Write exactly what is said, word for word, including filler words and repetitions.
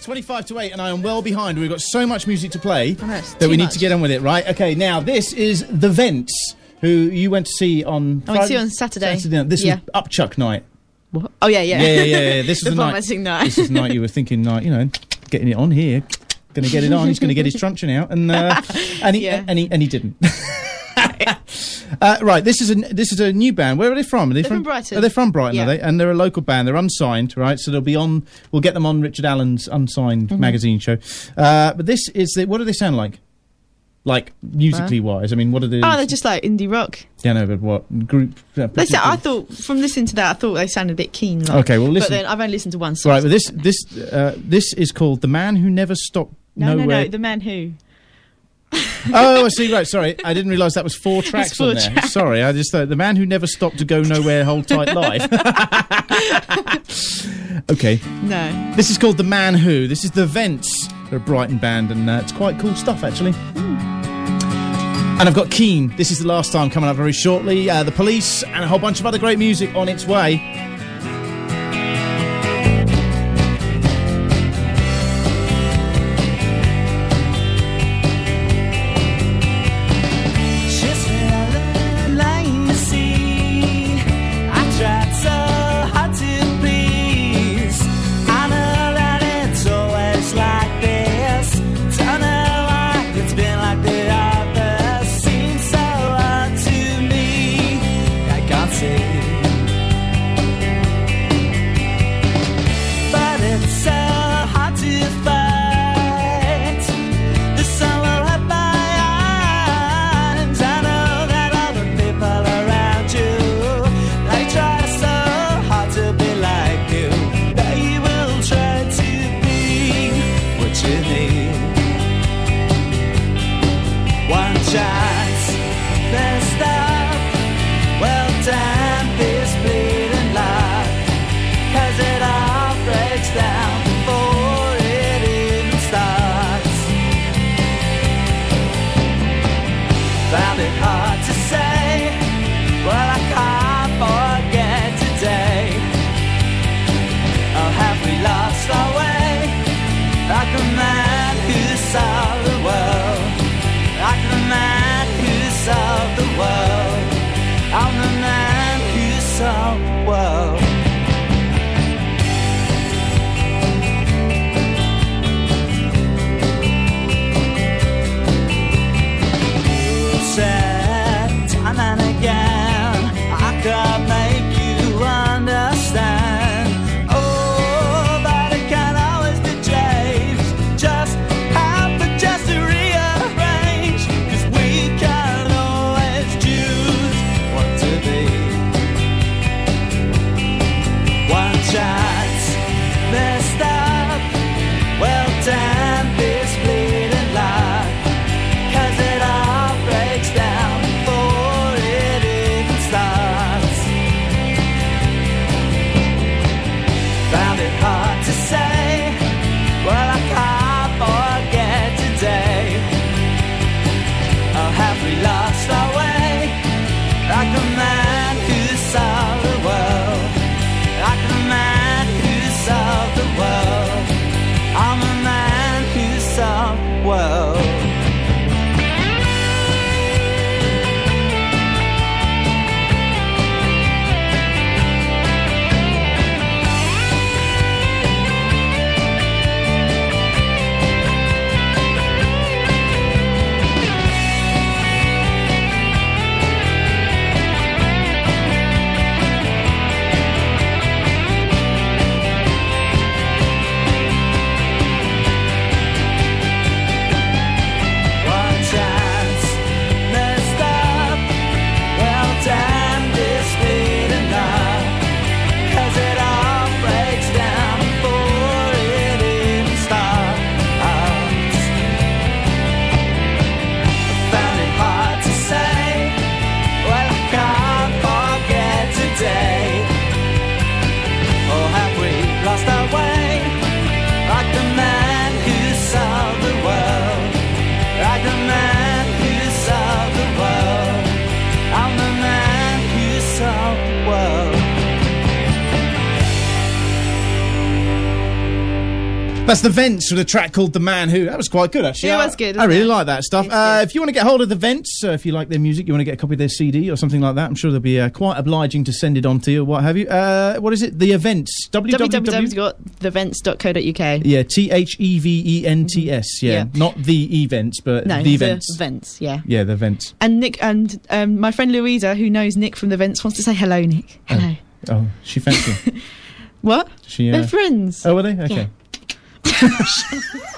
twenty-five to eight, and I am well behind. We've got so much music to play I know, it's that too we need much. to get on with it, right? Okay, now this is The Vents, who you went to see on I went to see on Saturday. Saturday night. This Yeah. was Upchuck night. What? Oh, yeah, yeah. Yeah, yeah, yeah. yeah. This was The the night. vomiting night. This is the night you were thinking, like, you know, getting it on here. Going to get it on. He's going to get his truncheon out, and uh, and he Yeah. and he and he didn't. uh, right, this is a this is a new band. Where are they from? Are they They're from Brighton. Are they from Brighton? Yeah. Are they? And they're a local band. They're unsigned, right? So they'll be on. We'll get them on Richard Allen's unsigned Mm-hmm. magazine show. Uh, but this is the, what do they sound like? Like musically wise. I mean, what are they? Oh, they're just like indie rock. Yeah, no, but what group? Uh, They sa- I thought, from listening to that, I thought they sounded a bit keen. Like, Okay, well, listen. But then I've only listened to one song. Right, but this this uh, this is called "The Man Who Never Stopped no, no, Nowhere." no, The Man Who. Oh, I see. Right, sorry, I didn't realise that was four tracks four on there. tracks. Sorry, I just thought "The Man Who Never Stopped to Go Nowhere, Hold Tight Live." Okay, No. this is called "The Man Who." This is The Vents. They're a Brighton band, and uh, it's quite cool stuff, actually. And I've got Keen. This is the last time coming up very shortly. Uh, the Police and a whole bunch of other great music on its way. Say That's the Vents with a track called The Man Who. That was quite good, actually. It I, was good, I really wasn't it? like that stuff. Uh, if you want to get hold of the Vents, uh, if you like their music, you want to get a copy of their C D or something like that, I'm sure they'll be uh, quite obliging to send it on to you or what have you. Uh, what is it? The Events. w w w dot the vents dot co dot u k. Yeah, T H E V E N T S, yeah. Yeah. Not the events, but No, the the Vents. Vents, yeah. Yeah, the Vents. And Nick and um, my friend Louisa, who knows Nick from the Vents, wants to say hello, Nick. Hello. Oh, oh she fancy. What? She, uh, They're friends. Oh, were they? Okay. Yeah.